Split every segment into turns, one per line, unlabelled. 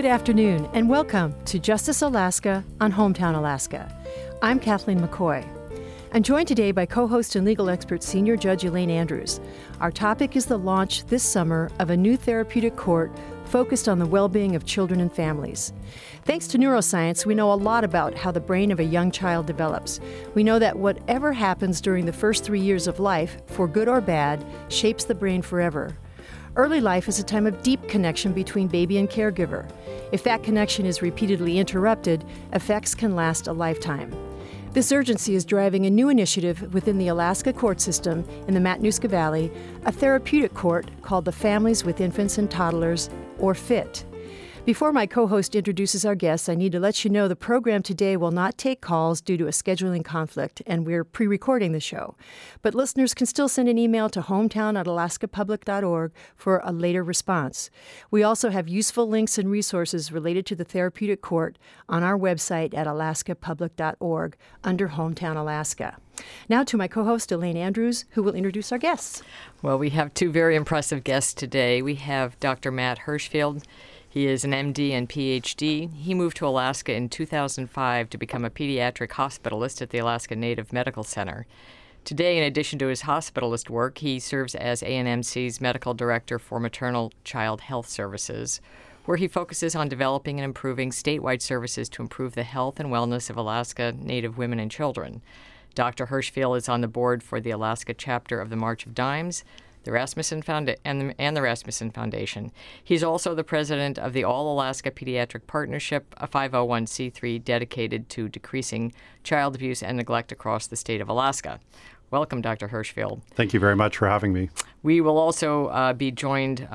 Good afternoon, and welcome to Justice Alaska on Hometown Alaska. I'm Kathleen McCoy. I'm joined today by co-host and legal expert Senior Judge Elaine Andrews. Our topic is the launch this summer of a new therapeutic court focused on the well-being of children and families. Thanks to neuroscience, we know a lot about how the brain of a young child develops. We know that whatever happens during the first 3 years of life, for good or bad, shapes the brain forever. Early life is a time of deep connection between baby and caregiver. If that connection is repeatedly interrupted, effects can last a lifetime. This urgency is driving a new initiative within the Alaska court system in the Matanuska Valley, a therapeutic court called the Families with Infants and Toddlers, or FIT. Before my co-host introduces our guests, I need to let you know the program today will not take calls due to a scheduling conflict, and we're pre-recording the show. But listeners can still send an email to hometown@alaskapublic.org for a later response. We also have useful links and resources related to the therapeutic court on our website at alaskapublic.org under Hometown Alaska. Now to my co-host, Elaine Andrews, who will introduce our guests.
Well, we have two very impressive guests today. We have Dr. Matt Hirschfield. He is an MD and PhD. He moved to Alaska in 2005 to become a pediatric hospitalist at the Alaska Native Medical Center. Today, in addition to his hospitalist work, he serves as ANMC's medical director for maternal child health services, where he focuses on developing and improving statewide services to improve the health and wellness of Alaska Native women and children. Dr. Hirschfield is on the board for the Alaska chapter of the March of Dimes, the Rasmussen and the Rasmussen Foundation. He's also the president of the All Alaska Pediatric Partnership, a 501c3 dedicated to decreasing child abuse and neglect across the state of Alaska. Welcome, Dr. Hirschfield.
Thank you very much for having me.
We will also be joined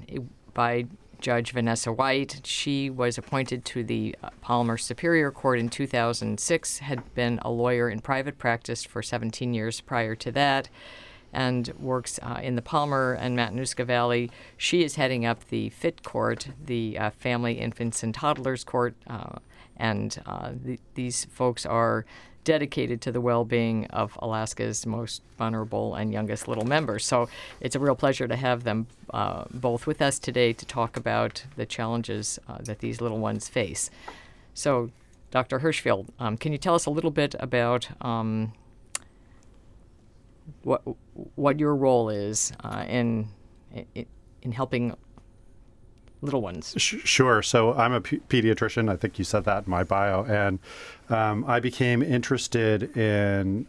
by Judge Vanessa White. She was appointed to the Palmer Superior Court in 2006, had been a lawyer in private practice for 17 years prior to that, and works in the Palmer and Matanuska Valley. She is heading up the FIT Court, the Family, Infants, and Toddlers Court, these folks are dedicated to the well-being of Alaska's most vulnerable and youngest little members. So it's a real pleasure to have them both with us today to talk about the challenges that these little ones face. So, Dr. Hirschfield, can you tell us a little bit about what your role is in helping little ones?
Sure. So I'm a pediatrician. I think you said that in my bio. And I became interested in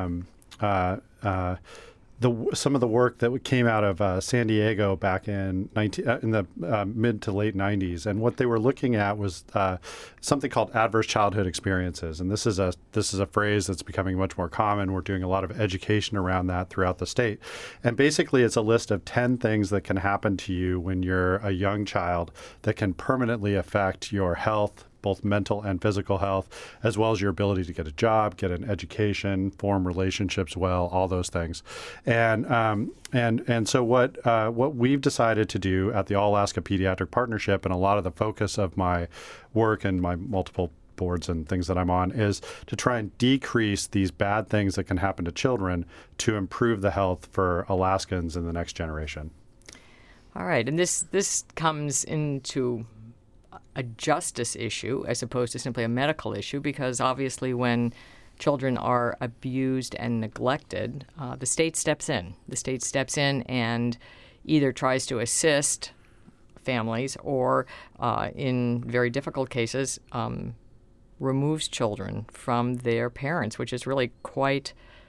some of the work that came out of San Diego back in the mid to late 90s. And what they were looking at was something called adverse childhood experiences. And this is a phrase that's becoming much more common. We're doing a lot of education around that throughout the state. And basically, it's a list of 10 things that can happen to you when you're a young child that can permanently affect your health, both mental and physical health, as well as your ability to get a job, get an education, form relationships well, all those things. And so what we've decided to do at the All Alaska Pediatric Partnership, and a lot of the focus of my work and my multiple boards and things that I'm on, is to try and decrease these bad things that can happen to children to improve the health for Alaskans in the next generation.
All right, and this comes into a justice issue as opposed to simply a medical issue, because obviously when children are abused and neglected, the state steps in. The state steps in and either tries to assist families or, in very difficult cases, removes children from their parents, which is really quite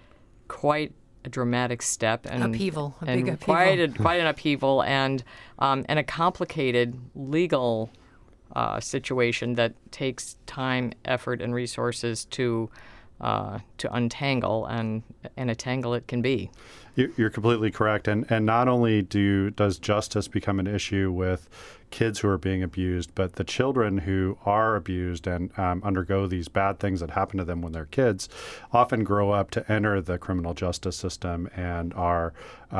a dramatic step and
big upheaval.
Quite an upheaval and a complicated legal situation that takes time, effort, and resources to untangle, and a tangle it can be.
You're completely correct. And not only does justice become an issue with kids who are being abused, but the children who are abused and undergo these bad things that happen to them when they're kids often grow up to enter the criminal justice system and are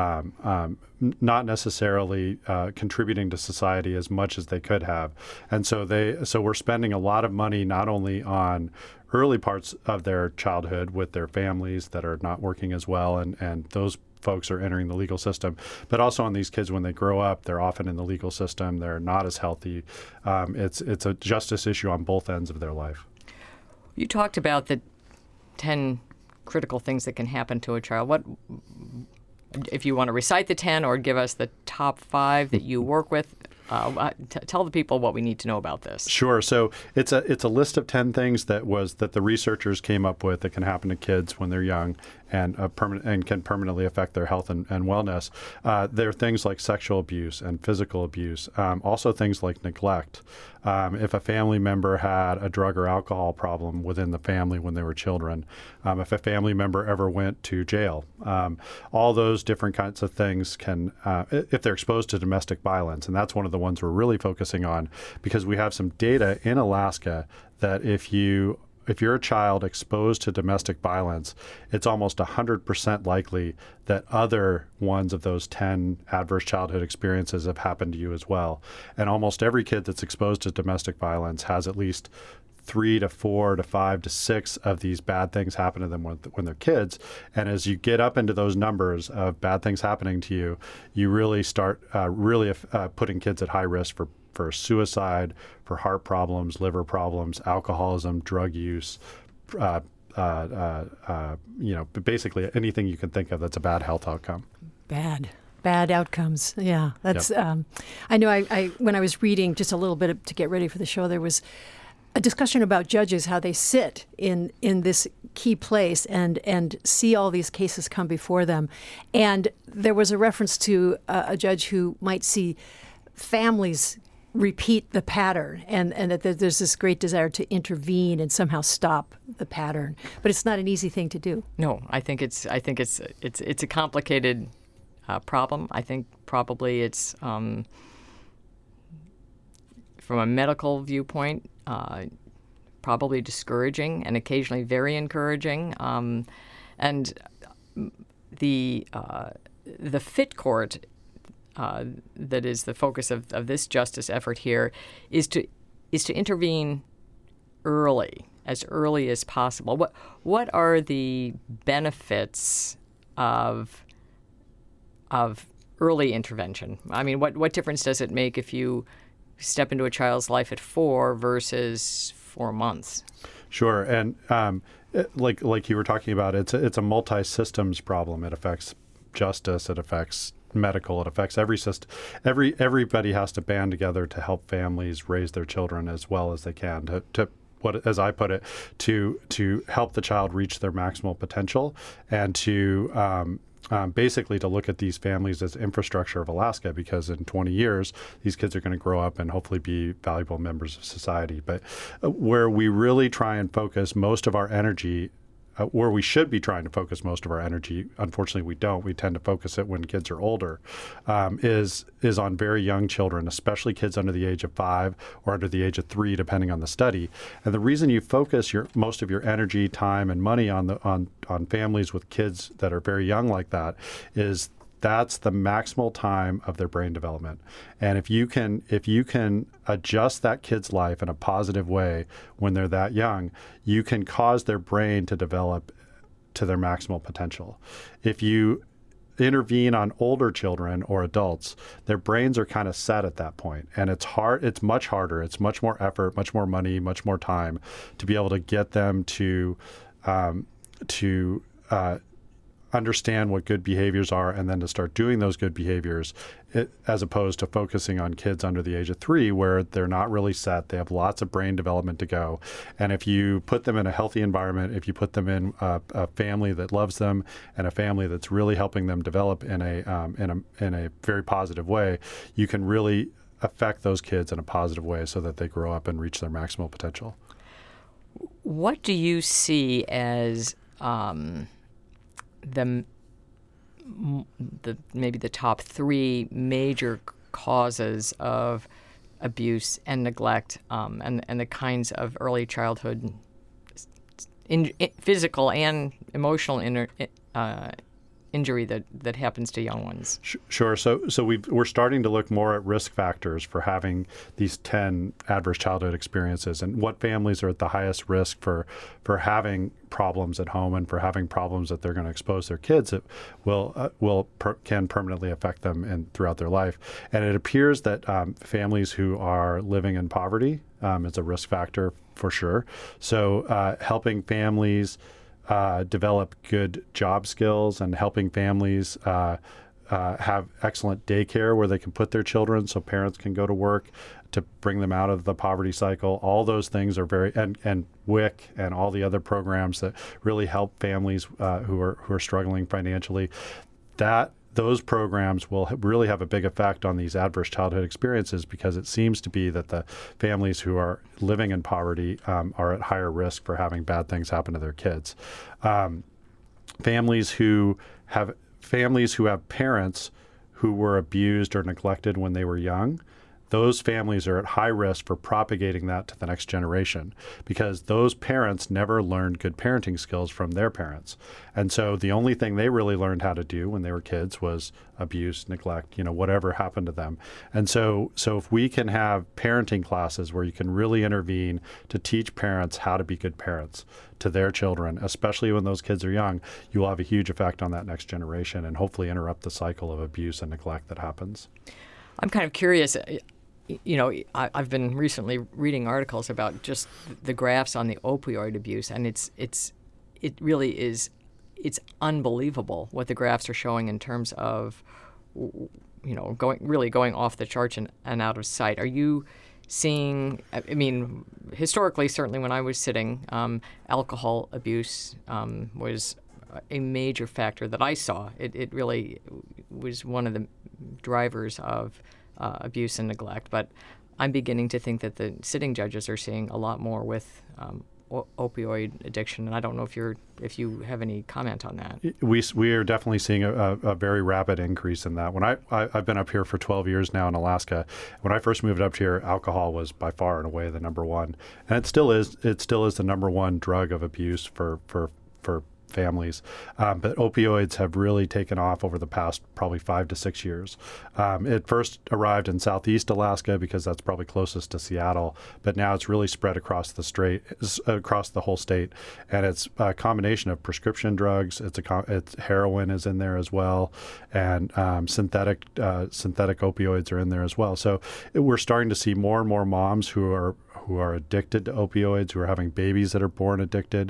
not necessarily contributing to society as much as they could have. And so we're spending a lot of money not only on early parts of their childhood with their families that are not working as well, and those folks are entering the legal system, but also on these kids when they grow up, they're often in the legal system. They're not as healthy. It's a justice issue on both ends of their life.
You talked about the 10 critical things that can happen to a child. What, if you want to recite the 10 or give us the top 5 that you work with, tell the people what we need to know about this.
Sure. So it's a list of 10 things that the researchers came up with that can happen to kids when they're young and can permanently affect their health and wellness. There are things like sexual abuse and physical abuse, also things like neglect. If a family member had a drug or alcohol problem within the family when they were children, if a family member ever went to jail, all those different kinds of things can, if they're exposed to domestic violence, and that's one of the ones we're really focusing on because we have some data in Alaska that if you're a child exposed to domestic violence, it's almost 100% likely that other ones of those 10 adverse childhood experiences have happened to you as well. And almost every kid that's exposed to domestic violence has at least 3 to 4 to 5 to 6 of these bad things happen to them when they're kids. And as you get up into those numbers of bad things happening to you, you really start putting kids at high risk for suicide, for heart problems, liver problems, alcoholism, drug use, basically anything you can think of that's a bad health outcome.
Bad outcomes. Yeah, that's. Yep. I know. I when I was reading just a little bit to get ready for the show, there was a discussion about judges, how they sit in this key place and see all these cases come before them, and there was a reference to a judge who might see families repeat the pattern, and that there's this great desire to intervene and somehow stop the pattern. But it's not an easy thing to do.
No, I think it's a complicated problem. I think probably it's from a medical viewpoint probably discouraging and occasionally very encouraging. And the FIT court. That is the focus of this justice effort here is to intervene as early as possible. What are the benefits of early intervention? I mean, what difference does it make if you step into a child's life at 4 versus 4 months?
Sure, and like you were talking about, it's a multi-systems problem. It affects justice. It affects medical. It affects every system. Everybody has to band together to help families raise their children as well as they can. To what, as I put it, to help the child reach their maximal potential, and to basically to look at these families as infrastructure of Alaska, because in 20 years, these kids are going to grow up and hopefully be valuable members of society. But where we really try and focus most of our energy, where we should be trying to focus most of our energy, unfortunately we don't. We tend to focus it when kids are older, is on very young children, especially kids under the age of 5 or under the age of 3, depending on the study. And the reason you focus most of your energy, time, and money on families with kids that are very young like that is that's the maximal time of their brain development. And if you can adjust that kid's life in a positive way when they're that young, you can cause their brain to develop to their maximal potential. If you intervene on older children or adults, their brains are kind of set at that point. And it's hard. It's much harder. It's much more effort, much more money, much more time to be able to get them to understand what good behaviors are and then to start doing those good behaviors, as opposed to focusing on kids under the age of 3 where they're not really set. They have lots of brain development to go. And if you put them in a healthy environment, if you put them in a family that loves them and a family that's really helping them develop in a very positive way, you can really affect those kids in a positive way so that they grow up and reach their maximal potential.
What do you see as maybe the top 3 major causes of abuse and neglect, and the kinds of early childhood physical and emotional injury that happens to young ones?
Sure. So we're starting to look more at risk factors for having these 10 adverse childhood experiences and what families are at the highest risk for having problems at home and for having problems that they're going to expose their kids, it can permanently affect them throughout their life. And it appears that families who are living in poverty is a risk factor for sure. So helping families develop good job skills and helping families have excellent daycare where they can put their children so parents can go to work to bring them out of the poverty cycle. All those things are and WIC and all the other programs that really help families who are struggling financially. Those programs will really have a big effect on these adverse childhood experiences, because it seems to be that the families who are living in poverty are at higher risk for having bad things happen to their kids. Families who have parents who were abused or neglected when they were young, those families are at high risk for propagating that to the next generation, because those parents never learned good parenting skills from their parents. And so the only thing they really learned how to do when they were kids was abuse, neglect, whatever happened to them. And so if we can have parenting classes where you can really intervene to teach parents how to be good parents to their children, especially when those kids are young, you will have a huge effect on that next generation and hopefully interrupt the cycle of abuse and neglect that happens.
I'm kind of curious. I've been recently reading articles about just the graphs on the opioid abuse, and it really is, it's unbelievable what the graphs are showing in terms of, going off the charts and out of sight. Are you seeing? I mean, historically, certainly when I was sitting, alcohol abuse was a major factor that I saw. It really was one of the drivers of abuse and neglect, but I'm beginning to think that the sitting judges are seeing a lot more with opioid addiction, and I don't know if you have any comment on that.
We are definitely seeing a very rapid increase in that. When I've been up here for 12 years now in Alaska. When I first moved up here, alcohol was by far and away the number one, and it still is the number one drug of abuse for families. But opioids have really taken off over the past probably 5 to 6 years. It first arrived in southeast Alaska because that's probably closest to Seattle, but now it's really spread across the whole state. And it's a combination of prescription drugs. It's heroin is in there as well, and synthetic opioids are in there as well. So we're starting to see more and more moms who are addicted to opioids, who are having babies that are born addicted.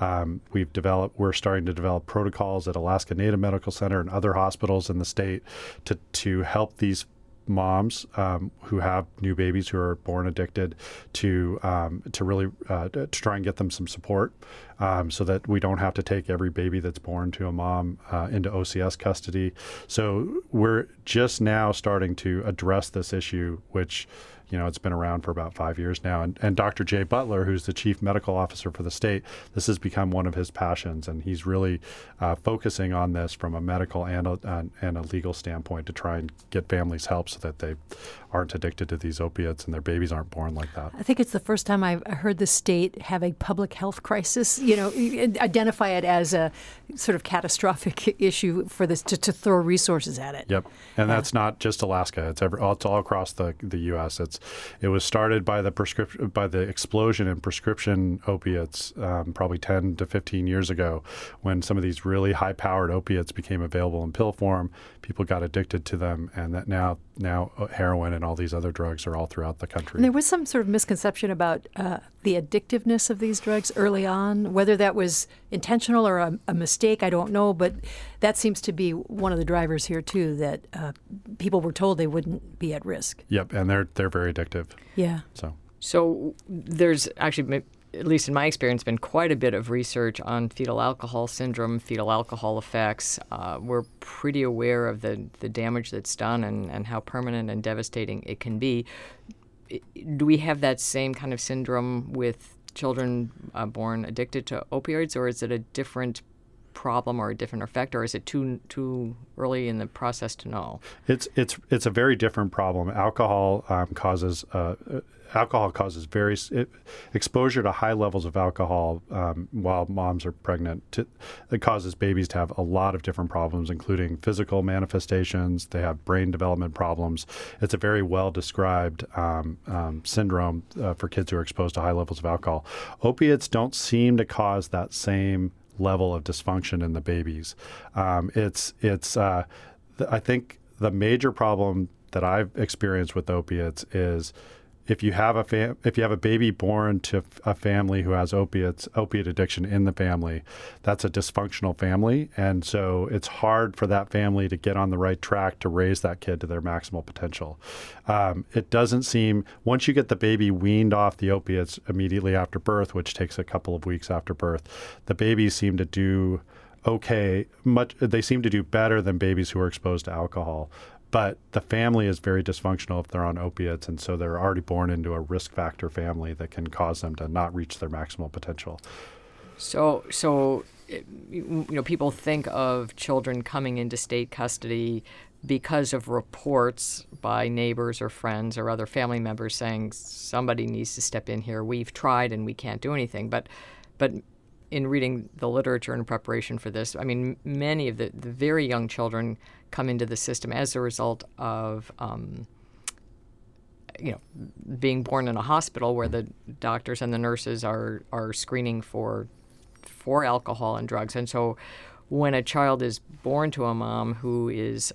We're starting to develop protocols at Alaska Native Medical Center and other hospitals in the state to help these moms who have new babies who are born addicted to really try and get them some support, so that we don't have to take every baby that's born to a mom into OCS custody. So we're just now starting to address this issue, which it's been around for about 5 years now. And Dr. Jay Butler, who's the chief medical officer for the state, this has become one of his passions, and he's really focusing on this from a medical and a legal standpoint to try and get families help so that they aren't addicted to these opiates and their babies aren't born like that.
I think it's the first time I've heard the state have a public health crisis, identify it as a sort of catastrophic issue for this, to throw resources at it.
Yep. And that's not just Alaska. It's all across the U.S. It was started by the explosion in prescription opiates probably 10 to 15 years ago, when some of these really high-powered opiates became available in pill form. People got addicted to them, and that now heroin and all these other drugs are all throughout the country.
And there was some sort of misconception about the addictiveness of these drugs early on, whether that was intentional or a mistake, I don't know, but that seems to be one of the drivers here too, that people were told they wouldn't be at risk.
Yep, and they're very addictive.
Yeah.
So there's actually, at least in my experience, been quite a bit of research on fetal alcohol syndrome, fetal alcohol effects. We're pretty aware of the damage that's done and how permanent and devastating it can be. Do we have that same kind of syndrome with children born addicted to opioids, or is it a different problem or a different effect, or is it too early in the process to know?
It's a very different problem. Alcohol causes alcohol causes exposure to high levels of alcohol while moms are pregnant. It causes babies to have a lot of different problems, including physical manifestations. They have brain development problems. It's a very well-described syndrome for kids who are exposed to high levels of alcohol. Opiates don't seem to cause that same level of dysfunction in the babies. I think the major problem that I've experienced with opiates is if you have a baby born to a family who has opiate addiction in the family, that's a dysfunctional family, and so it's hard for that family to get on the right track to raise that kid to their maximal potential. It doesn't seem, once you get the baby weaned off the opiates immediately after birth, which takes a couple of weeks after birth, the babies seem to do okay. They seem to do better than babies who are exposed to alcohol. But the family is very dysfunctional if they're on opiates, and so they're already born into a risk factor family that can cause them to not reach their maximal potential.
So people think of children coming into state custody because of reports by neighbors or friends or other family members saying somebody needs to step in here. We've tried and we can't do anything. But in reading the literature in preparation for this, I mean, many of the very young children come into the system as a result of, being born in a hospital where the doctors and the nurses are screening for alcohol and drugs. And so when a child is born to a mom who is,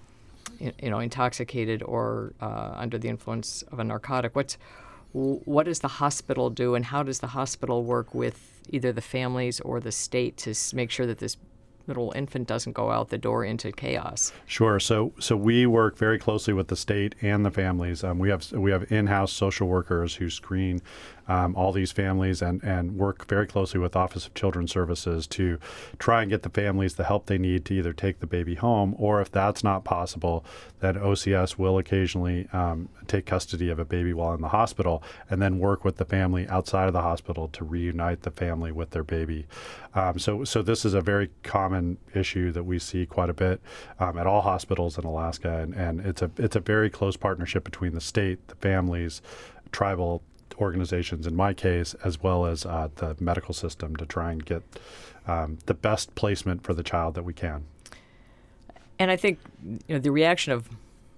intoxicated or under the influence of a narcotic, what does the hospital do, and how does the hospital work with either the families or the state to make sure that this little infant doesn't go out the door into chaos?
Sure. So we work very closely with the state and the families. We have in-house social workers who screen all these families and work very closely with Office of Children's Services to try and get the families the help they need to either take the baby home, or if that's not possible, then OCS will occasionally take custody of a baby while in the hospital and then work with the family outside of the hospital to reunite the family with their baby. So this is a very common issue that we see quite a bit at all hospitals in Alaska, and it's a very close partnership between the state, the families, tribal organizations in my case, as well as the medical system to try and get the best placement for the child that we can.
And I think the reaction of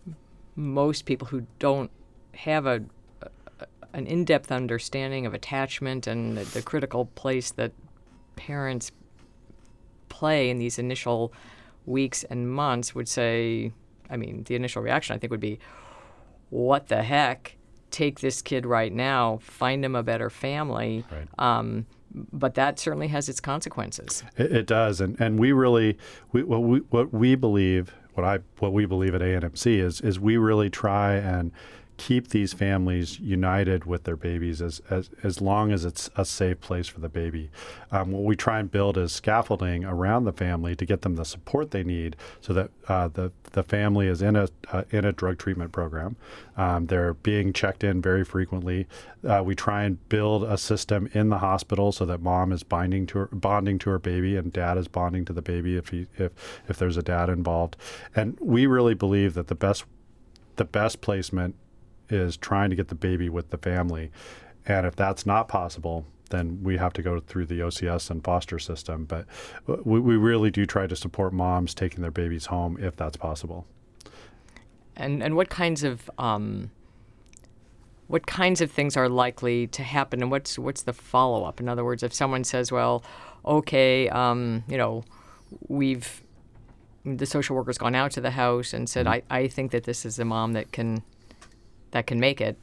most people who don't have an in-depth understanding of attachment and the critical place that parents play in these initial weeks and months would say, the initial reaction I think would be, what the heck? Take this kid right now, find him a better family. Right. But that certainly has its consequences.
It does, and we really what we believe at ANMC is we really try and keep these families united with their babies as long as it's a safe place for the baby. What we try and build is scaffolding around the family to get them the support they need, so that the family is in a drug treatment program. They're being checked in very frequently. We try and build a system in the hospital so that mom is bonding to her baby, and dad is bonding to the baby if there's a dad involved. And we really believe that the best placement is trying to get the baby with the family. And if that's not possible, then we have to go through the OCS and foster system. But we really do try to support moms taking their babies home if that's possible.
And what kinds of things are likely to happen, and what's the follow-up? In other words, if someone says, well, okay, the social worker's gone out to the house and said, I think that this is a mom that can make it.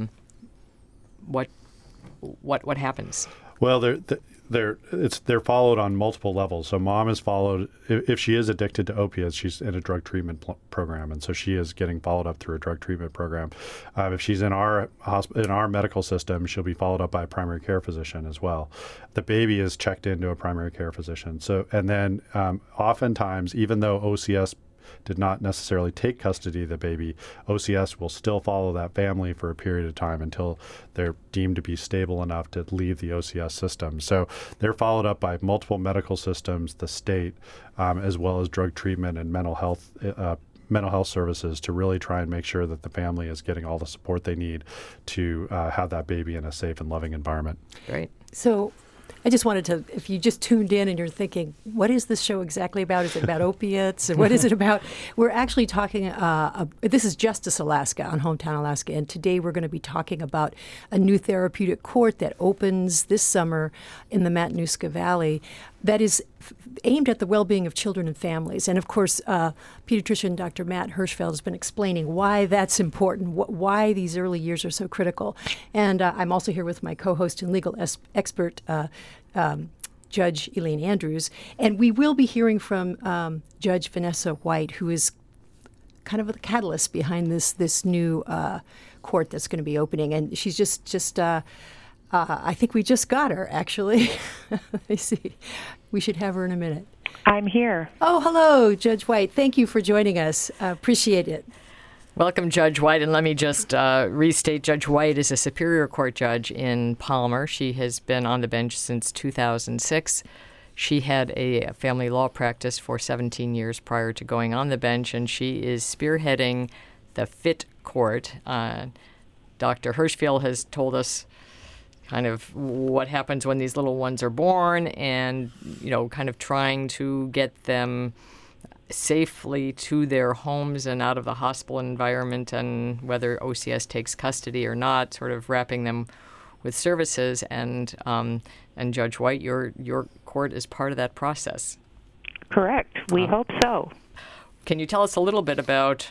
What happens?
Well, they're followed on multiple levels. So mom is followed if she is addicted to opiates. She's in a drug treatment program, and so she is getting followed up through a drug treatment program. If she's in our medical system, she'll be followed up by a primary care physician as well. The baby is checked into a primary care physician. So, and then oftentimes, even though OCS did not necessarily take custody of the baby, OCS will still follow that family for a period of time until they're deemed to be stable enough to leave the OCS system. So they're followed up by multiple medical systems, the state, as well as drug treatment and mental health mental health services to really try and make sure that the family is getting all the support they need to have that baby in a safe and loving environment.
Great.
So I just wanted to, if you just tuned in and you're thinking, what is this show exactly about? Is it about opiates? Or what is it about? We're actually talking, this is Justice Alaska on Hometown Alaska, and today we're going to be talking about a new therapeutic court that opens this summer in the Matanuska Valley that is aimed at the well-being of children and families. And of course, pediatrician Dr. Matt Hirschfeld has been explaining why that's important, why these early years are so critical. And I'm also here with my co-host and legal expert, Judge Elaine Andrews. And we will be hearing from Judge Vanessa White, who is kind of the catalyst behind this new court that's going to be opening. And she's just I think we just got her, actually. Let me see. We should have her in a minute.
I'm here.
Oh, hello, Judge White. Thank you for joining us. Appreciate it.
Welcome, Judge White. And let me just restate, Judge White is a Superior Court judge in Palmer. She has been on the bench since 2006. She had a family law practice for 17 years prior to going on the bench, and she is spearheading the FIT Court. Dr. Hirschfeld has told us kind of what happens when these little ones are born and, kind of trying to get them safely to their homes and out of the hospital environment, and whether OCS takes custody or not, sort of wrapping them with services. And Judge White, your court is part of that process.
Correct. We hope so.
Can you tell us a little bit about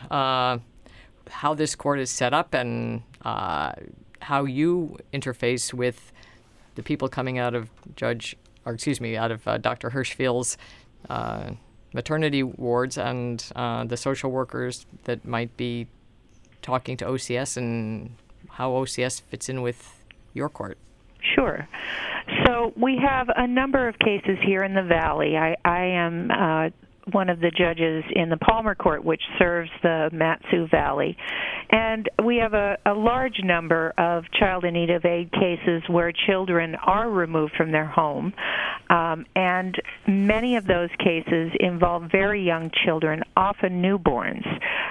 how this court is set up and how you interface with the people coming out of Dr. Hirschfeld's maternity wards and the social workers that might be talking to OCS, and how OCS fits in with your court?
Sure. So we have a number of cases here in the Valley. I am one of the judges in the Palmer Court, which serves the Mat-Su Valley. And we have a large number of child in need of aid cases where children are removed from their home. And many of those cases involve very young children, often newborns.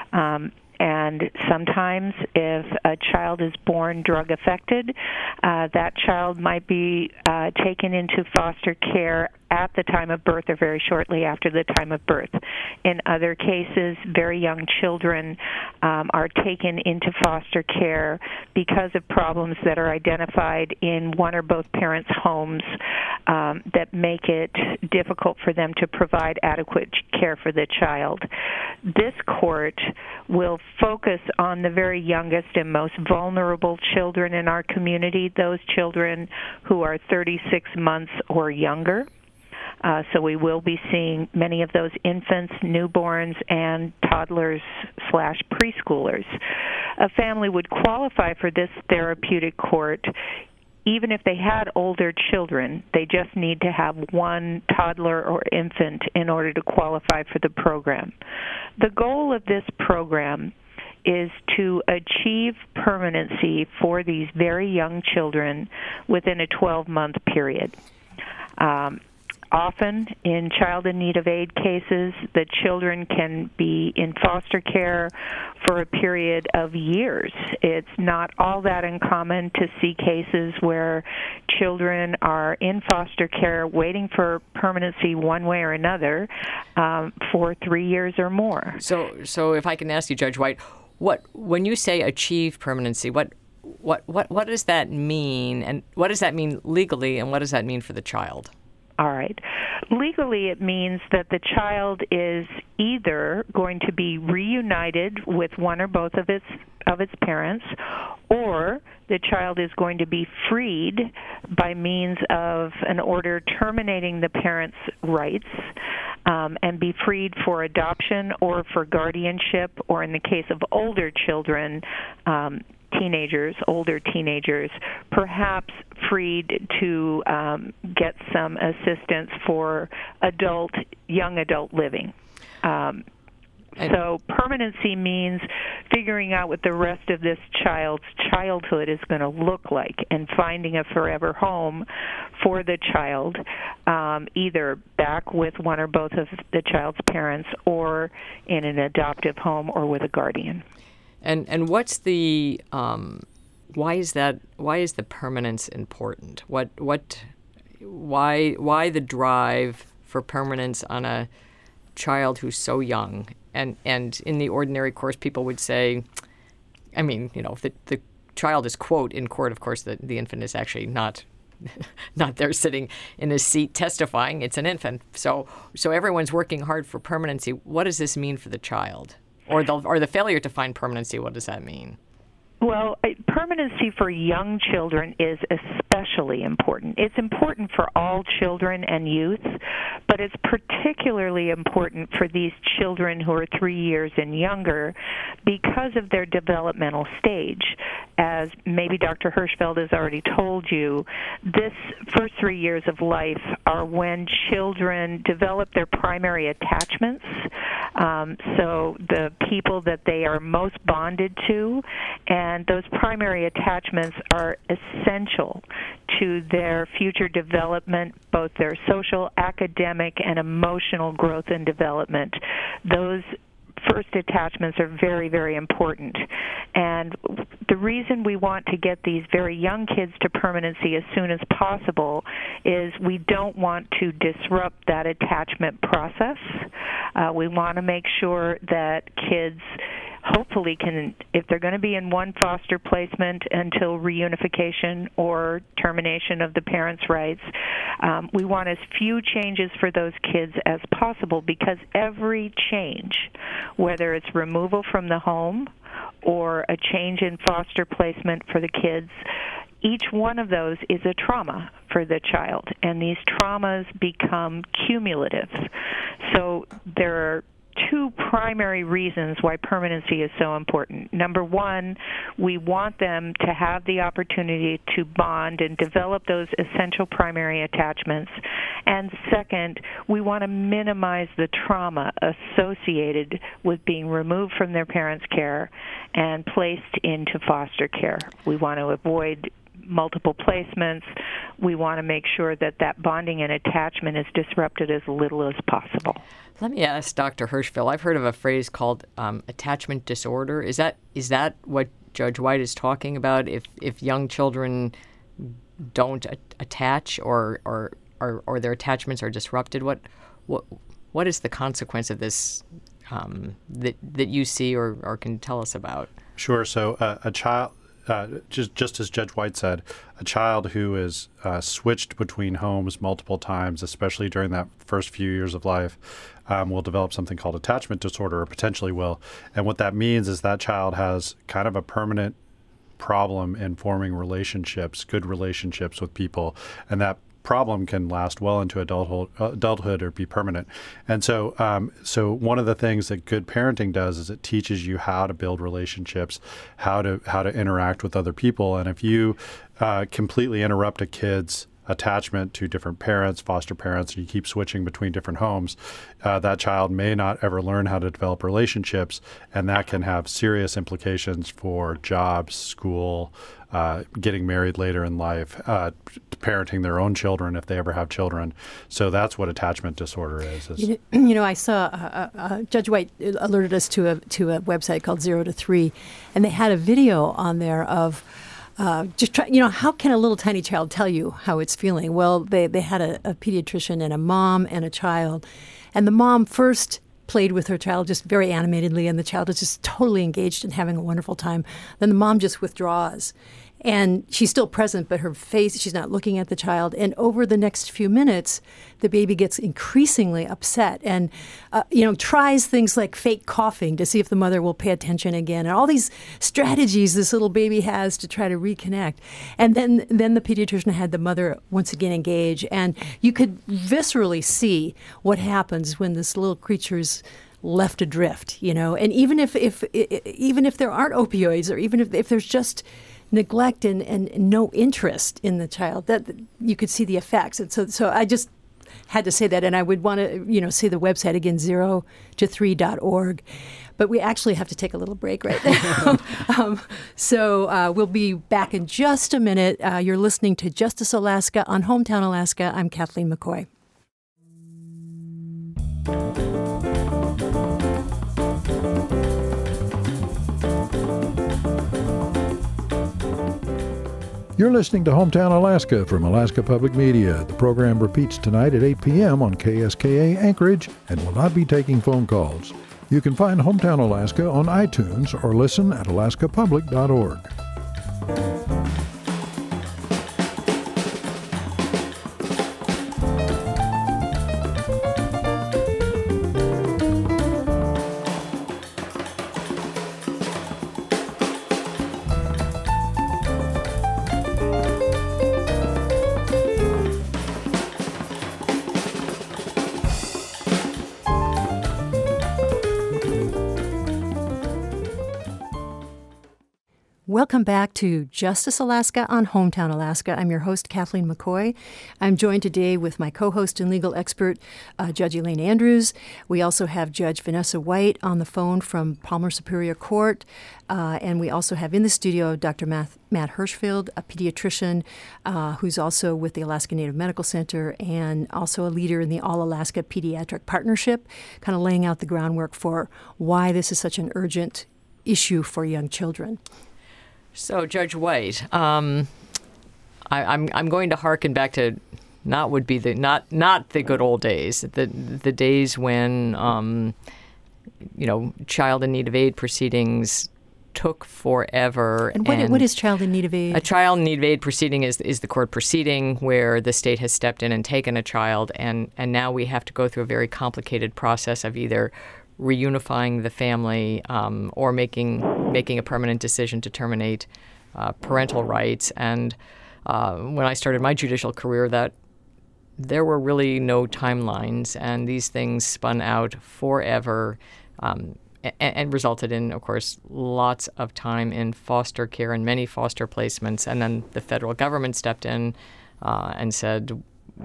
And sometimes if a child is born drug affected, that child might be taken into foster care at the time of birth or very shortly after the time of birth. In other cases, very young children are taken into foster care because of problems that are identified in one or both parents' homes that make it difficult for them to provide adequate care for the child. This court will focus on the very youngest and most vulnerable children in our community, those children who are 36 months or younger. So we will be seeing many of those infants, newborns, and toddlers/preschoolers. A family would qualify for this therapeutic court even if they had older children. They just need to have one toddler or infant in order to qualify for the program. The goal of this program is to achieve permanency for these very young children within a 12-month period. Often in child in need of aid cases, the children can be in foster care for a period of years. It's not all that uncommon to see cases where children are in foster care waiting for permanency one way or another for 3 years or more.
So if I can ask you, Judge White, when you say achieve permanency, what does that mean, and what does that mean legally, and what does that mean for the child?
All right. Legally, it means that the child is either going to be reunited with one or both of its parents, or the child is going to be freed by means of an order terminating the parents' rights and be freed for adoption or for guardianship, or in the case of older children, older teenagers, perhaps freed to get some assistance for young adult living. So permanency means figuring out what the rest of this child's childhood is going to look like and finding a forever home for the child, either back with one or both of the child's parents or in an adoptive home or with a guardian.
And what's the why is the permanence important? Why the drive for permanence on a child who's so young? And in the ordinary course, people would say, I mean, if the child is, quote, in court, of course, the infant is actually not there sitting in a seat testifying. It's an infant. So everyone's working hard for permanency. What does this mean for the child? Or the failure to find permanency, what does that mean?
Well, permanency for young children is especially important. It's important for all children and youth, but it's particularly important for these children who are 3 years and younger because of their developmental stage. As maybe Dr. Hirschfeld has already told you, this first 3 years of life are when children develop their primary attachments, so the people that they are most bonded to, and those primary attachments are essential to their future development, both their social, academic, and emotional growth and development. Those first attachments are very, very important. And the reason we want to get these very young kids to permanency as soon as possible is we don't want to disrupt that attachment process. We want to make sure that kids hopefully can, if they're going to be in one foster placement until reunification or termination of the parents' rights, we want as few changes for those kids as possible, because every change, whether it's removal from the home or a change in foster placement for the kids, each one of those is a trauma for the child, and these traumas become cumulative. So there are two primary reasons why permanency is so important. Number one, we want them to have the opportunity to bond and develop those essential primary attachments. And second, we want to minimize the trauma associated with being removed from their parents' care and placed into foster care. We want to avoid multiple placements. We want to make sure that that bonding and attachment is disrupted as little as possible.
Let me ask Dr. Hirschfeld. I've heard of a phrase called attachment disorder. Is that what Judge White is talking about? If young children don't attach or their attachments are disrupted, what is the consequence of this that you see or can tell us about?
Sure. So a child. Just as Judge White said, a child who is switched between homes multiple times, especially during that first few years of life, will develop something called attachment disorder, or potentially will. And what that means is that child has kind of a permanent problem in forming relationships, good relationships with people, and that problem can last well into adulthood or be permanent. And so one of the things that good parenting does is it teaches you how to build relationships, how to interact with other people. And if you completely interrupt a kid's attachment to different parents, foster parents, and you keep switching between different homes, that child may not ever learn how to develop relationships, and that can have serious implications for jobs, school, getting married later in life, parenting their own children if they ever have children. So that's what attachment disorder is.
I saw Judge White alerted us to a website called 0 to 3, and they had a video on there of how can a little tiny child tell you how it's feeling? Well, they had a pediatrician and a mom and a child, and the mom first played with her child just very animatedly, and the child is just totally engaged and having a wonderful time. Then the mom just withdraws. And she's still present, but her face, she's not looking at the child. And over the next few minutes, the baby gets increasingly upset and, tries things like fake coughing to see if the mother will pay attention again. And all these strategies this little baby has to try to reconnect. And then the pediatrician had the mother once again engage. And you could viscerally see what happens when this little creature's left adrift, And even if there aren't opioids, or even if there's just neglect and no interest in the child, that you could see the effects. And so I just had to say that, and I would want to, say the website again, 0to3.org. But we actually have to take a little break right now. So we'll be back in just a minute. You're listening to Justice Alaska on Hometown Alaska. I'm Kathleen McCoy.
You're listening to Hometown Alaska from Alaska Public Media. The program repeats tonight at 8 p.m. on KSKA Anchorage and will not be taking phone calls. You can find Hometown Alaska on iTunes or listen at alaskapublic.org.
Welcome back to Justice Alaska on Hometown Alaska. I'm your host, Kathleen McCoy. I'm joined today with my co-host and legal expert, Judge Elaine Andrews. We also have Judge Vanessa White on the phone from Palmer Superior Court. And we also have in the studio Dr. Matt Hirschfield, a pediatrician who's also with the Alaska Native Medical Center and also a leader in the All-Alaska Pediatric Partnership, kind of laying out the groundwork for why this is such an urgent issue for young children.
So, Judge White, I'm going to hearken back to not the good old days, the days when child in need of aid proceedings took forever.
And what is child in need of aid?
A child in need of aid proceeding is the court proceeding where the state has stepped in and taken a child, and now we have to go through a very complicated process of either reunifying the family or making a permanent decision to terminate parental rights. And when I started my judicial career, that there were really no timelines, and these things spun out forever and resulted in, of course, lots of time in foster care and many foster placements. And then the federal government stepped in and said,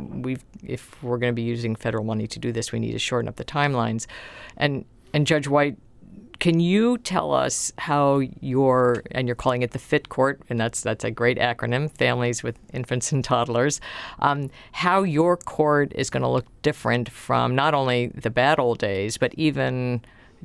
if we're going to be using federal money to do this, we need to shorten up the timelines. And Judge White, can you tell us how you're calling it the FIT Court, and that's a great acronym, Families with Infants and Toddlers, how your court is going to look different from not only the bad old days, but even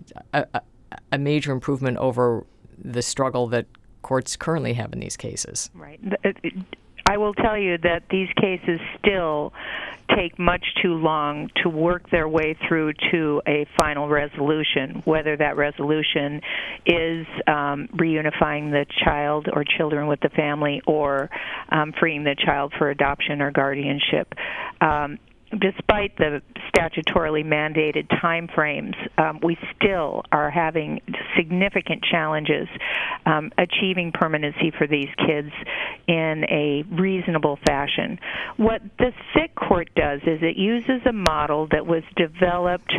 a major improvement over the struggle that courts currently have in these cases?
Right. I will tell you that these cases still take much too long to work their way through to a final resolution, whether that resolution is reunifying the child or children with the family or freeing the child for adoption or guardianship. Despite the statutorily mandated time frames, we still are having significant challenges achieving permanency for these kids in a reasonable fashion. What the FIT Court does is it uses a model that was developed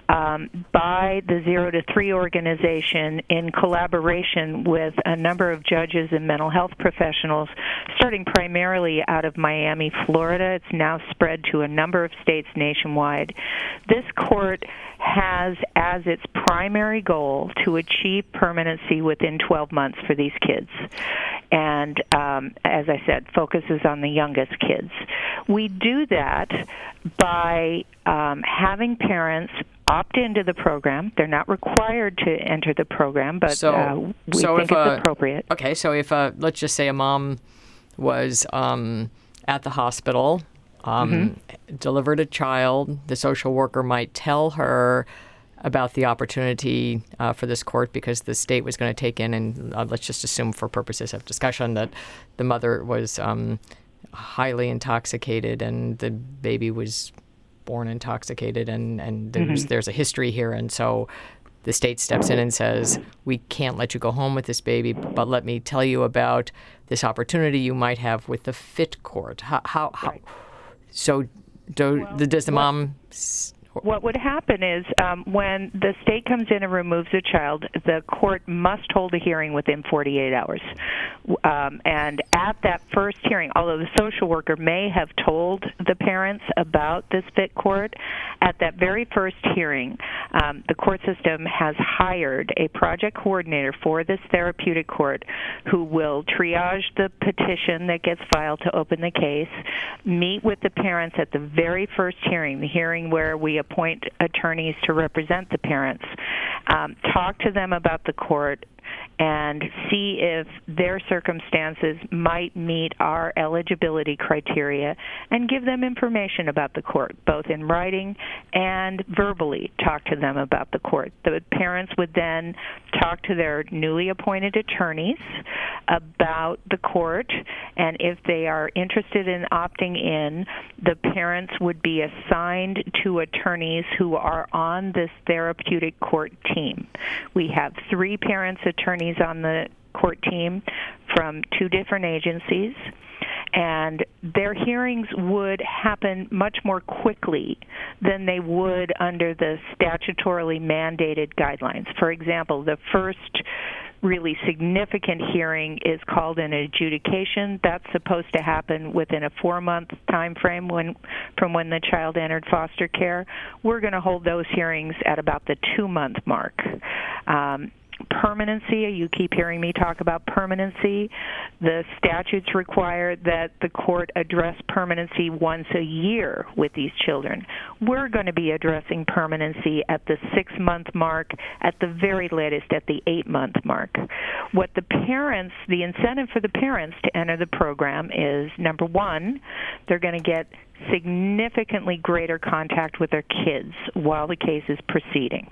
by the 0 to 3 organization in collaboration with a number of judges and mental health professionals, starting primarily out of Miami, Florida. It's now spread to a number of states nationwide. This court has as its primary goal to achieve permanency within 12 months for these kids. And as I said, focuses on the youngest kids. We do that by having parents opt into the program. They're not required to enter the program, but we think it's appropriate.
Okay, so if let's just say a mom was at the hospital, delivered a child, the social worker might tell her about the opportunity for this court because the state was going to take in, and let's just assume for purposes of discussion that the mother was highly intoxicated and the baby was born intoxicated, and there's a history here, and so the state steps in and says, we can't let you go home with this baby, but let me tell you about this opportunity you might have with the FIT Court. How
right.
So does the mom
what would happen is when the state comes in and removes a child, the court must hold a hearing within 48 hours. And at that first hearing, although the social worker may have told the parents about this fit court, at that very first hearing, the court system has hired a project coordinator for this therapeutic court who will triage the petition that gets filed to open the case, meet with the parents at the very first hearing, the hearing where we appoint attorneys to represent the parents, talk to them about the court, and see if their circumstances might meet our eligibility criteria, and give them information about the court, both in writing and verbally talk to them about the court. The parents would then talk to their newly appointed attorneys about the court, and if they are interested in opting in, the parents would be assigned to attorneys who are on this therapeutic court team. We have 3 parents attorneys on the court team from 2 different agencies, and their hearings would happen much more quickly than they would under the statutorily mandated guidelines. For example, the first really significant hearing is called an adjudication. That's supposed to happen within a 4-month time frame from when the child entered foster care. We're going to hold those hearings at about the 2-month mark. Permanency, you keep hearing me talk about permanency. The statutes require that the court address permanency once a year with these children. We're going to be addressing permanency at the 6-month mark, at the very latest at the 8-month mark. What the incentive for the parents to enter the program is, number one, they're going to get significantly greater contact with their kids while the case is proceeding.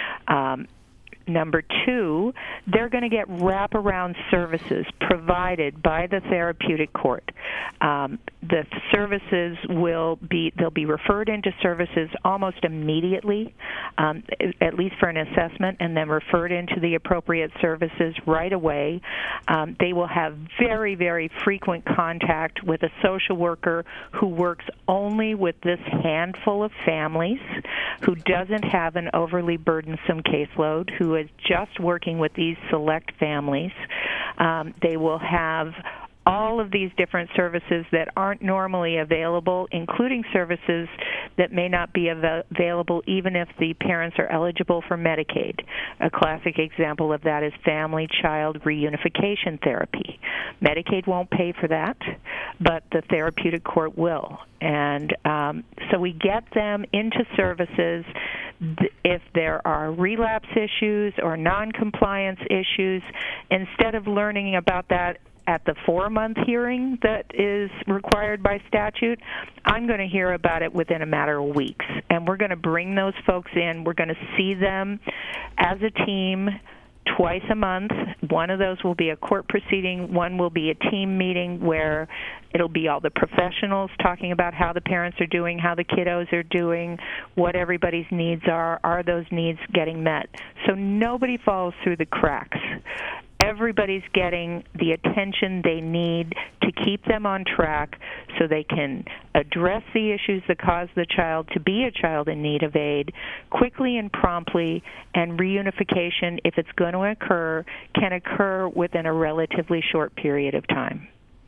Number two, they're going to get wraparound services provided by the therapeutic court. The services they'll be referred into services almost immediately, at least for an assessment, and then referred into the appropriate services right away. They will have very, very frequent contact with a social worker who works only with this handful of families, who doesn't have an overly burdensome caseload, who is just working with these select families. They will have all of these different services that aren't normally available, including services that may not be available even if the parents are eligible for Medicaid. A classic example of that is family-child reunification therapy. Medicaid won't pay for that, but the therapeutic court will. And so we get them into services. If there are relapse issues or noncompliance issues, instead of learning about that at the 4-month hearing that is required by statute, I'm going to hear about it within a matter of weeks. And we're going to bring those folks in. We're going to see them as a team twice a month. One of those will be a court proceeding. One will be a team meeting where it'll be all the professionals talking about how the parents are doing, how the kiddos are doing, what everybody's needs are those needs getting met. So nobody falls through the cracks. Everybody's getting the attention they need to keep them on track so they can address the issues that cause the child to be a child in need of aid quickly and promptly, and reunification, if it's going to occur, can occur within a relatively short period of time.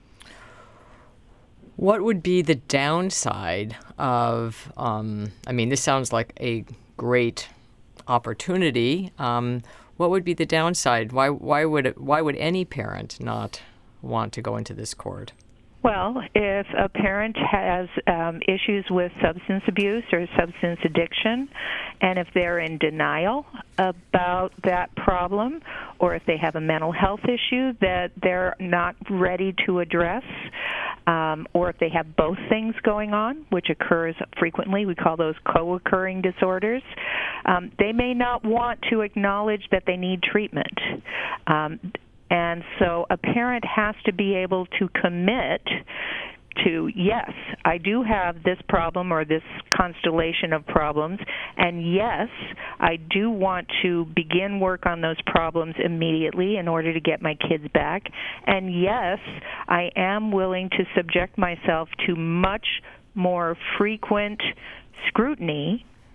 What would be the downside of, this sounds like a great opportunity. What would be the downside? Why would any parent not want to go into this court?
Well, if a parent has issues with substance abuse or substance addiction, and if they're in denial about that problem, or if they have a mental health issue that they're not ready to address, or if they have both things going on, which occurs frequently, we call those co-occurring disorders, they may not want to acknowledge that they need treatment. And so a parent has to be able to commit to, yes, I do have this problem or this constellation of problems, and yes, I do want to begin work on those problems immediately in order to get my kids back, and yes, I am willing to subject myself to much more frequent scrutiny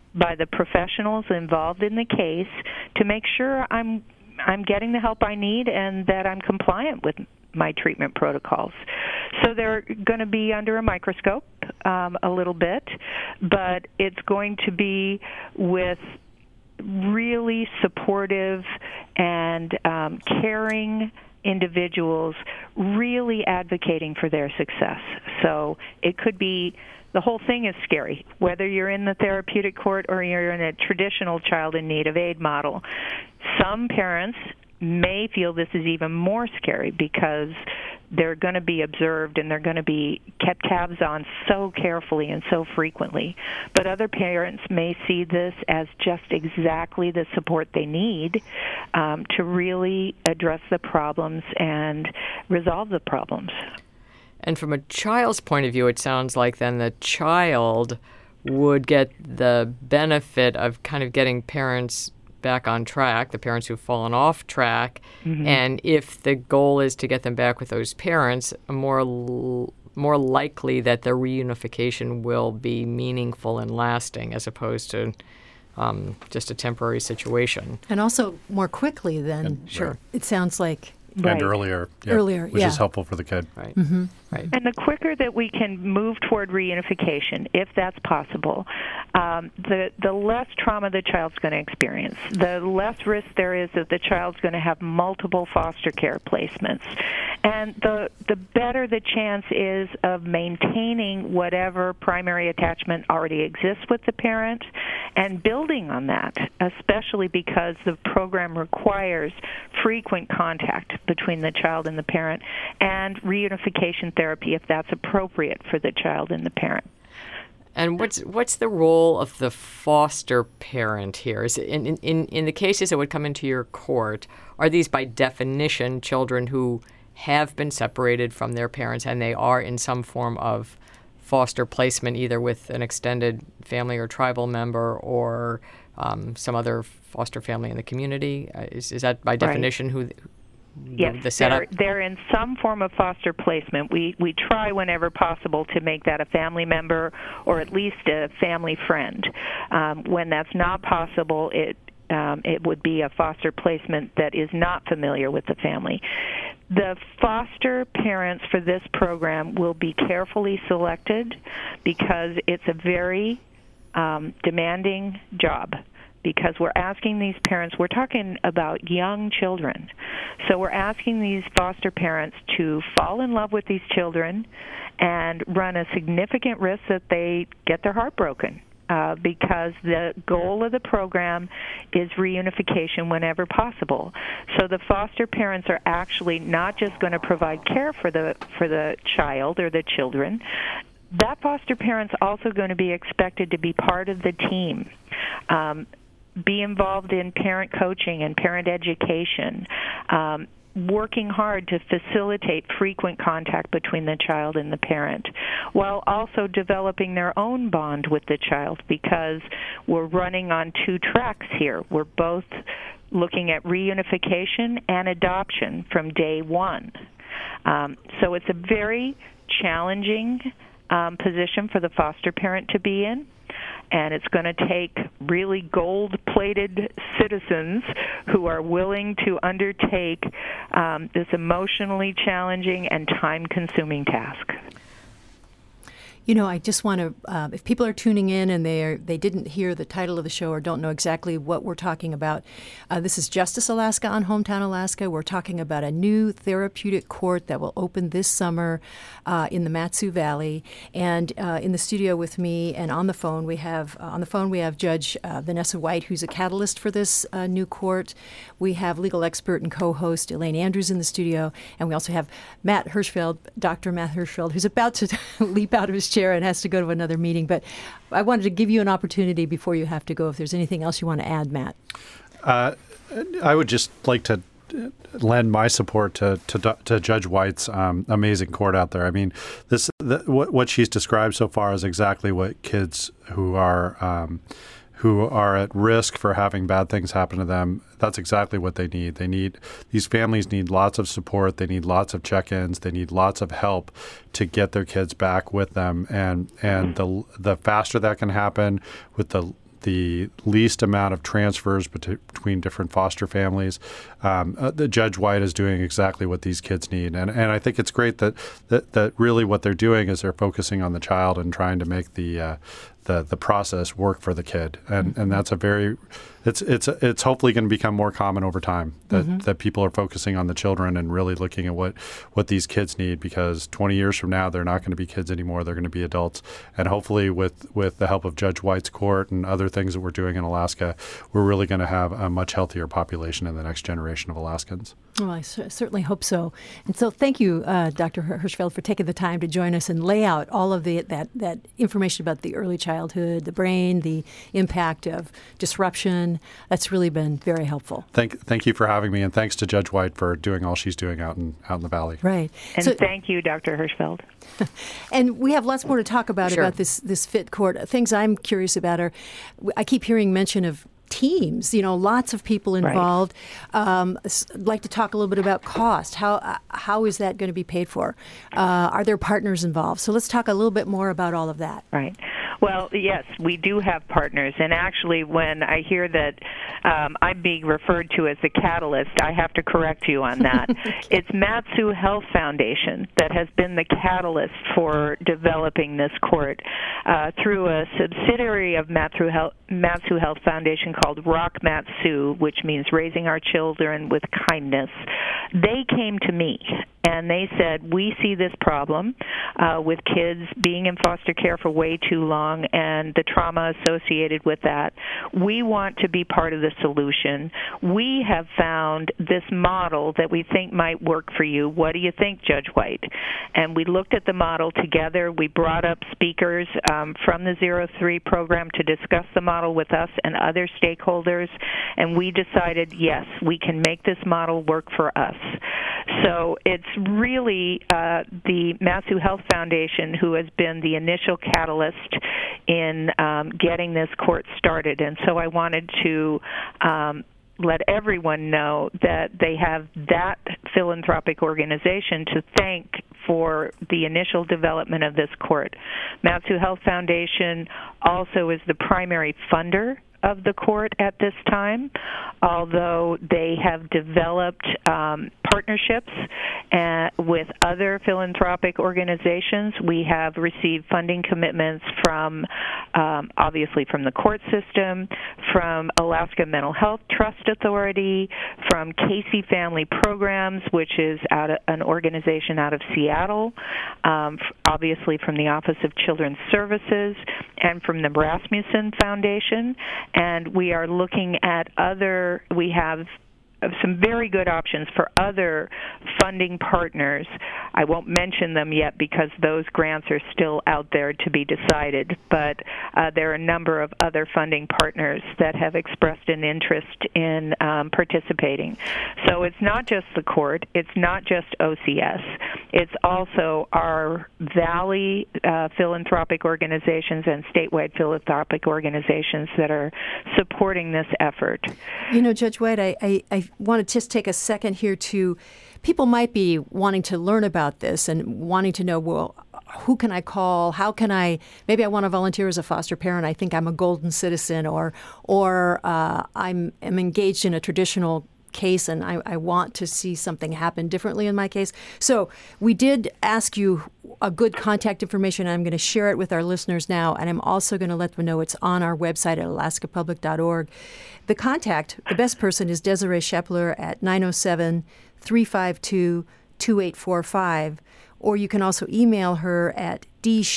by the professionals involved in the case to make sure I'm getting the help I need and that I'm compliant with my treatment protocols. So they're going to be under a microscope a little bit, but it's going to be with really supportive and caring individuals really advocating for their success. So it could be, the whole thing is scary, whether you're in the therapeutic court or you're in a traditional child in need of aid model. Some parents may feel this is even more scary because they're going to be observed and they're going to be kept tabs on so carefully and so frequently. But other parents may see this as just exactly the support they need to really address the problems and resolve the problems.
And from a child's point of view, it sounds like then the child would get the benefit of kind of getting parents back on track, the parents who've fallen off track, and if the goal is to get them back with those parents, more likely that the reunification will be meaningful and lasting as opposed to just a temporary situation.
And also more quickly than,
sure.
It sounds like.
And earlier, which is helpful for the kid.
Right.
Right. And the quicker that we can move toward reunification, if that's possible, the less trauma the child's going to experience, the less risk there is that the child's going to have multiple foster care placements, and the better the chance is of maintaining whatever primary attachment already exists with the parent and building on that, especially because the program requires frequent contact between the child and the parent and reunification therapy if that's appropriate for the child and the parent.
And what's the role of the foster parent here? Is it in the cases that would come into your court, are these by definition children who have been separated from their parents and they are in some form of foster placement, either with an extended family or tribal member or some other foster family in the community? Is that by definition who?
Yes,
the setup?
They're in some form of foster placement. We try whenever possible to make that a family member or at least a family friend. When that's not possible, it would be a foster placement that is not familiar with the family. The foster parents for this program will be carefully selected because it's a very demanding job. Because we're asking these parents, we're talking about young children, so we're asking these foster parents to fall in love with these children and run a significant risk that they get their heart broken. Because the goal of the program is reunification whenever possible. So the foster parents are actually not just going to provide care for the child or the children. That foster parent's also going to be expected to be part of the team. Be involved in parent coaching and parent education, working hard to facilitate frequent contact between the child and the parent, while also developing their own bond with the child, because we're running on two tracks here. We're both looking at reunification and adoption from day one. So it's a very challenging position for the foster parent to be in. And it's going to take really gold-plated citizens who are willing to undertake this emotionally challenging and time-consuming task.
You know, I just want to, if people are tuning in and they didn't hear the title of the show or don't know exactly what we're talking about, this is Justice Alaska on Hometown Alaska. We're talking about a new therapeutic court that will open this summer in the Mat-Su Valley. And in the studio with me and on the phone we have Judge Vanessa White, who's a catalyst for this new court. We have legal expert and co-host Elaine Andrews in the studio, and we also have Matt Hirschfeld, Dr. Matt Hirschfeld, who's about to leap out of his chair and has to go to another meeting. But I wanted to give you an opportunity before you have to go, if there's anything else you want to add, Matt.
I would just like to lend my support to Judge White's amazing court out there. I mean, what she's described so far is exactly what kids who are at risk for having bad things happen to them, that's exactly what they need. These families need lots of support. They need lots of check-ins. They need lots of help to get their kids back with them. And the faster that can happen with the the least amount of transfers between different foster families. The Judge White is doing exactly what these kids need, and I think it's great that really what they're doing is they're focusing on the child and trying to make the process work for the kid, and that's it's hopefully going to become more common over time that people are focusing on the children and really looking at what these kids need, because 20 years from now they're not going to be kids anymore, they're going to be adults, and hopefully with the help of Judge White's court and other things that we're doing in Alaska, we're really going to have a much healthier population in the next generation of Alaskans.
Well, I certainly hope so. And so thank you, Dr. Hirschfeld, for taking the time to join us and lay out all of that information about the early childhood, the brain, the impact of disruption. That's really been very helpful.
Thank you for having me, and thanks to Judge White for doing all she's doing out in the Valley.
Right.
And thank you, Dr. Hirschfeld.
And we have lots more to talk about this FIT court. Things I'm curious about are, I keep hearing mention of teams, lots of people involved. Right. I'd like to talk a little bit about cost. How is that going to be paid for? Are there partners involved? So let's talk a little bit more about all of that.
Right. Well, yes, we do have partners. And actually, when I hear that I'm being referred to as the catalyst, I have to correct you on that. It's Mat-Su Health Foundation that has been the catalyst for developing this court through a subsidiary of Mat-Su Health Foundation called Rock Mat-Su, which means Raising Our Children with Kindness. They came to me and they said, we see this problem with kids being in foster care for way too long and the trauma associated with that. We want to be part of the solution. We have found this model that we think might work for you. What do you think, Judge White? And we looked at the model together. We brought up speakers from the 03 program to discuss the model with us and other stakeholders, and we decided, yes, we can make this model work for us. So it's really the Mat-Su Health Foundation who has been the initial catalyst in getting this court started. And so I wanted to let everyone know that they have that philanthropic organization to thank for the initial development of this court. Mat-Su Health Foundation also is the primary funder of the court at this time, although they have developed partnerships with other philanthropic organizations. We have received funding commitments from, obviously, from the court system, from Alaska Mental Health Trust Authority, from Casey Family Programs, which is an organization out of Seattle, obviously from the Office of Children's Services, and from the Rasmussen Foundation. And we are looking at we have some very good options for other funding partners. I won't mention them yet because those grants are still out there to be decided, but there are a number of other funding partners that have expressed an interest in participating. So it's not just the court, it's not just OCS, it's also our Valley philanthropic organizations and statewide philanthropic organizations that are supporting this effort.
Judge White, I want to just take a second here people might be wanting to learn about this and wanting to know, well, who can I call? How can maybe I want to volunteer as a foster parent. I think I'm a golden citizen or I'm engaged in a traditional case and I want to see something happen differently in my case. So we did ask you a good contact information. I'm going to share it with our listeners now, and I'm also going to let them know it's on our website at alaskapublic.org. The best person is Desiree Shepler at 907-352-2845, or you can also email her at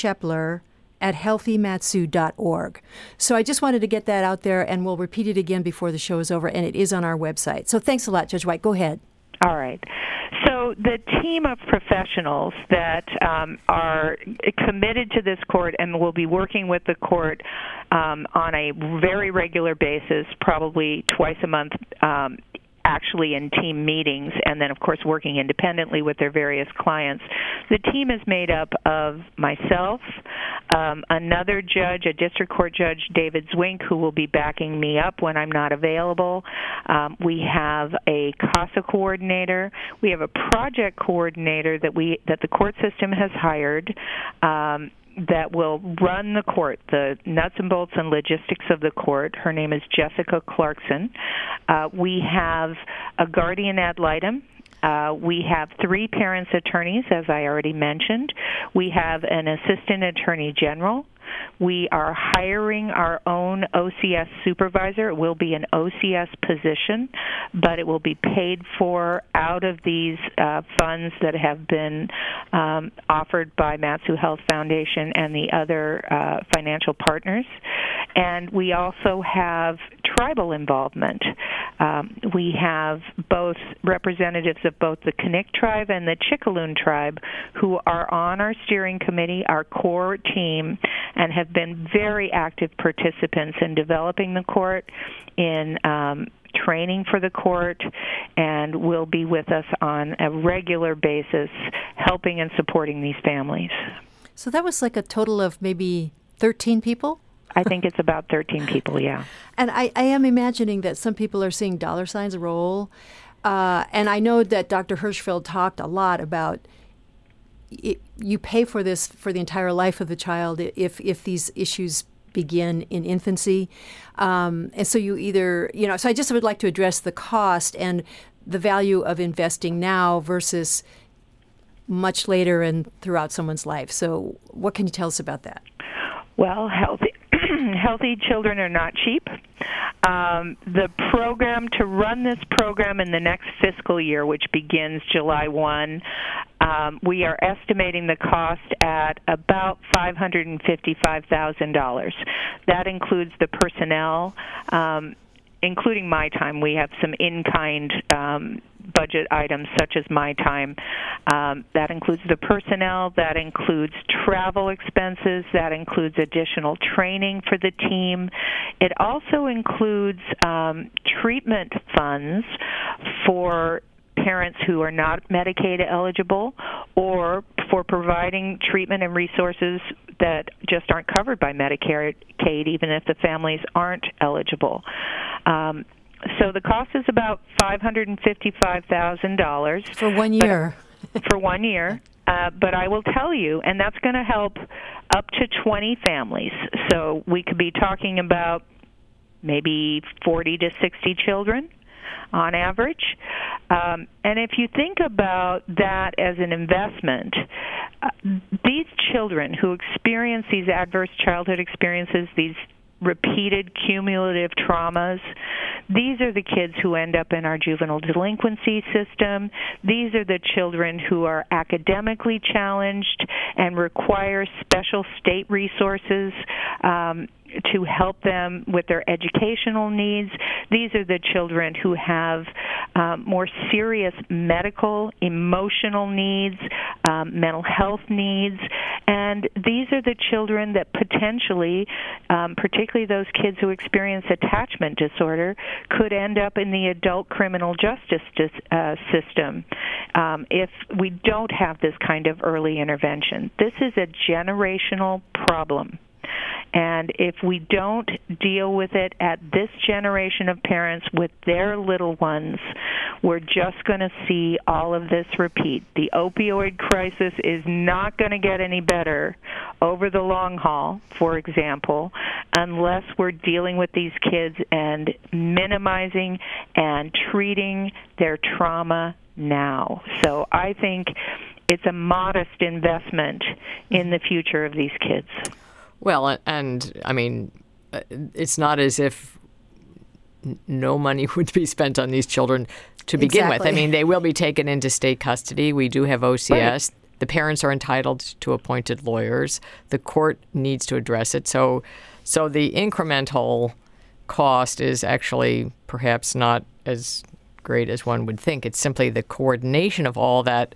dshepler@healthymatsu.org. So I just wanted to get that out there, and we'll repeat it again before the show is over, and it is on our website. So thanks a lot, Judge White. Go ahead.
All right. So the team of professionals that are committed to this court and will be working with the court on a very regular basis, probably twice a month, actually in team meetings, and then, of course, working independently with their various clients. The team is made up of myself, another judge, a district court judge, David Zwink, who will be backing me up when I'm not available. We have a CASA coordinator. We have a project coordinator that the court system has hired. that will run the court, the nuts and bolts and logistics of the court. Her name is Jessica Clarkson. We have a guardian ad litem. We have 3 parents' attorneys, as I already mentioned. We have an assistant attorney general. We are hiring our own OCS supervisor. It will be an OCS position, but it will be paid for out of these funds that have been offered by Mat-Su Health Foundation and the other financial partners. And we also have tribal involvement. We have both representatives of both the Kanik tribe and the Chicaloon tribe who are on our steering committee, our core team, and have been very active participants in developing the court, in training for the court, and will be with us on a regular basis helping and supporting these families.
So that was like a total of maybe 13 people?
I think it's about 13 people, yeah.
And I am imagining that some people are seeing dollar signs roll. And I know that Dr. Hirschfeld talked a lot about you pay for this for the entire life of the child if these issues begin in infancy. And so you either, so I just would like to address the cost and the value of investing now versus much later and throughout someone's life. So what can you tell us about that?
Well, healthy children are not cheap. The program, to run this program in the next fiscal year, which begins July 1, we are estimating the cost at about $555,000. That includes the personnel, including my time. We have some in-kind budget items such as my time. That includes the personnel, that includes travel expenses, that includes additional training for the team. It also includes treatment funds for parents who are not Medicaid eligible, or for providing treatment and resources that just aren't covered by Medicaid, even if the families aren't eligible. So the cost is about $555,000
for 1 year.
For 1 year. But I will tell you, and that's going to help up to 20 families. So we could be talking about maybe 40 to 60 children on average. And if you think about that as an investment, these children who experience these adverse childhood experiences, these repeated cumulative traumas, these are the kids who end up in our juvenile delinquency system. These are the children who are academically challenged and require special state resources to help them with their educational needs. These are the children who have more serious medical, emotional needs, mental health needs, and these are the children that potentially, particularly those kids who experience attachment disorder, could end up in the adult criminal justice system if we don't have this kind of early intervention. This is a generational problem. And if we don't deal with it at this generation of parents with their little ones, we're just going to see all of this repeat. The opioid crisis is not going to get any better over the long haul, for example, unless we're dealing with these kids and minimizing and treating their trauma now. So I think it's a modest investment in the future of these kids.
Well, and I mean, it's not as if no money would be spent on these children to begin with. I mean, they will be taken into state custody. We do have OCS. Right. The parents are entitled to appointed lawyers. The court needs to address it. So the incremental cost is actually perhaps not as great as one would think. It's simply the coordination of all that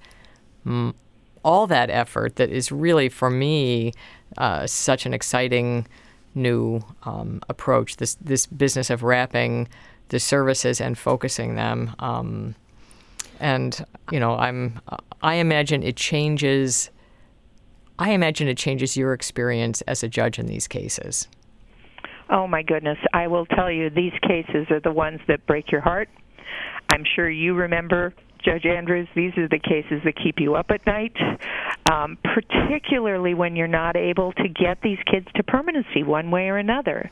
effort that is really, for me, such an exciting new approach. This business of wrapping the services and focusing them, and I imagine it changes. I imagine it changes your experience as a judge in these cases.
Oh my goodness! I will tell you, these cases are the ones that break your heart. I'm sure you remember, Judge Andrews, these are the cases that keep you up at night. particularly when you're not able to get these kids to permanency one way or another.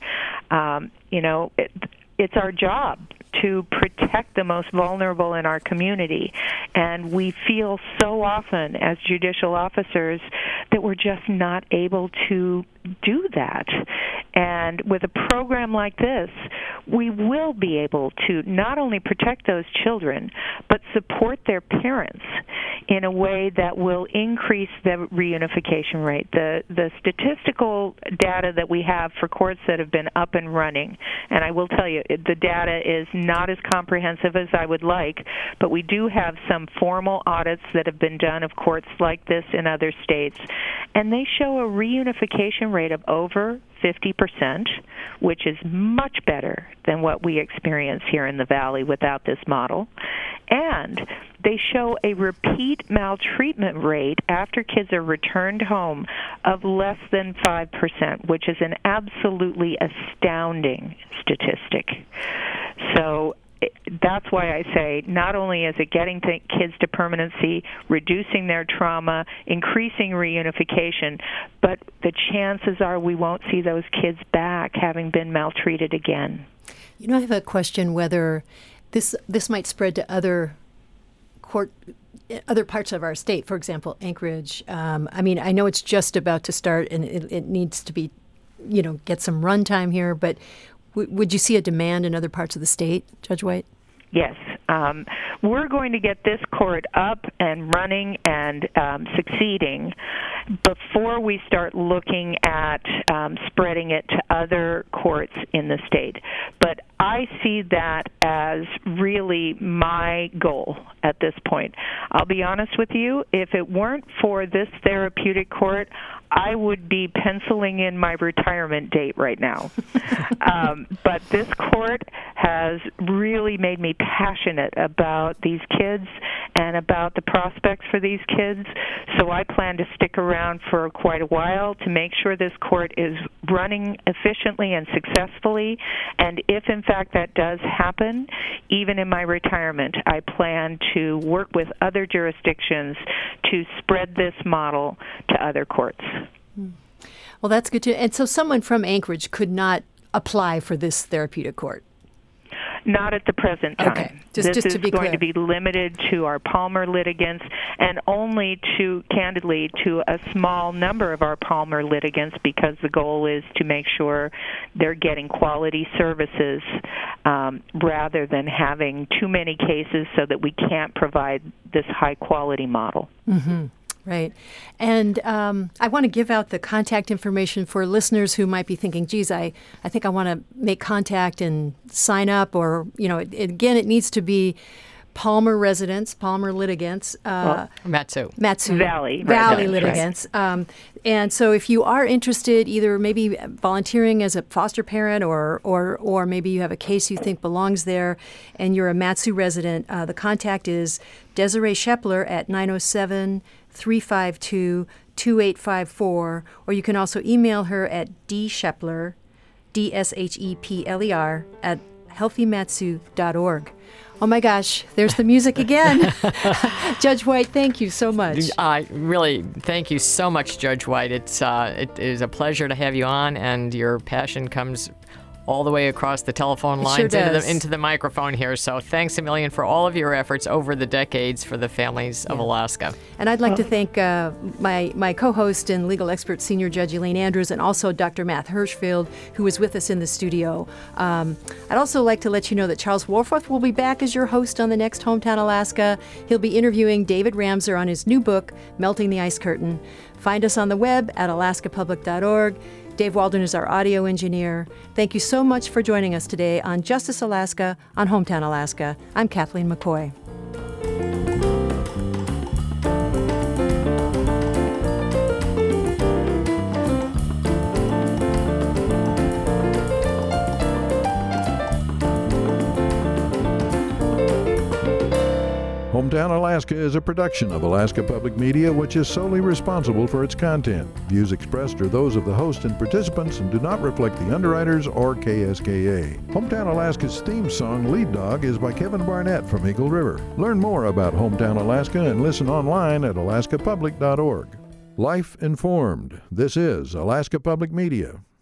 It's our job to protect the most vulnerable in our community. And we feel so often as judicial officers that we're just not able to do that. And with a program like this, we will be able to not only protect those children, but support their parents in a way that will increase the reunification rate. The statistical data that we have for courts that have been up and running, and I will tell you, the data is not as comprehensive as I would like, but we do have some formal audits that have been done of courts like this in other states, and they show a reunification rate of over 50%, which is much better than what we experience here in the Valley without this model. And they show a repeat maltreatment rate after kids are returned home of less than 5%, which is an absolutely astounding statistic. So that's why I say not only is it getting kids to permanency, reducing their trauma, increasing reunification, but the chances are we won't see those kids back having been maltreated again.
I have a question whether this might spread to other parts of our state, for example, Anchorage. I know it's just about to start and it needs to be, get some run time here, but would you see a demand in other parts of the state, Judge White?
Yes. We're going to get this court up and running and succeeding before we start looking at spreading it to other courts in the state. But I see that as really my goal at this point. I'll be honest with you, if it weren't for this therapeutic court, I would be penciling in my retirement date right now. But this court has really made me passionate about these kids and about the prospects for these kids. So I plan to stick around for quite a while to make sure this court is running efficiently and successfully. And if, in fact, that does happen, even in my retirement, I plan to work with other jurisdictions to spread this model to other courts.
Well, that's good too. And so someone from Anchorage could not apply for this therapeutic court?
Not at the present time.
Okay.
This
to
is
be
going
clear.
to be limited to our Palmer litigants and only candidly, to a small number of our Palmer litigants, because the goal is to make sure they're getting quality services rather than having too many cases so that we can't provide this high-quality model.
Mm-hmm. Right. And I want to give out the contact information for listeners who might be thinking, geez, I think I want to make contact and sign up, or, again, it needs to be Palmer residents, Palmer litigants.
Matsu.
Valley
litigants. Right. And so if you are interested, either maybe volunteering as a foster parent or maybe you have a case you think belongs there and you're a Matsu resident, the contact is Desiree Shepler at 907-352-2854, or you can also email her at dshepler, DSHEPLER, at healthymatsu.org. Oh my gosh, there's the music again. Judge White, thank you so much.
I really thank you so much, Judge White. It is a pleasure to have you on, and your passion comes all the way across the telephone lines into the microphone here. So thanks a million for all of your efforts over the decades for the families of Alaska.
And I'd like to thank my co-host and legal expert, Senior Judge Elaine Andrews, and also Dr. Matt Hirschfield, who was with us in the studio. I'd also like to let you know that Charles Warforth will be back as your host on the next Hometown Alaska. He'll be interviewing David Ramser on his new book, Melting the Ice Curtain. Find us on the web at alaskapublic.org. Dave Walden is our audio engineer. Thank you so much for joining us today on Justice Alaska on Hometown Alaska. I'm Kathleen McCoy.
Hometown Alaska is a production of Alaska Public Media, which is solely responsible for its content. Views expressed are those of the host and participants and do not reflect the underwriters or KSKA. Hometown Alaska's theme song, Lead Dog, is by Kevin Barnett from Eagle River. Learn more about Hometown Alaska and listen online at alaskapublic.org. Life Informed. This is Alaska Public Media.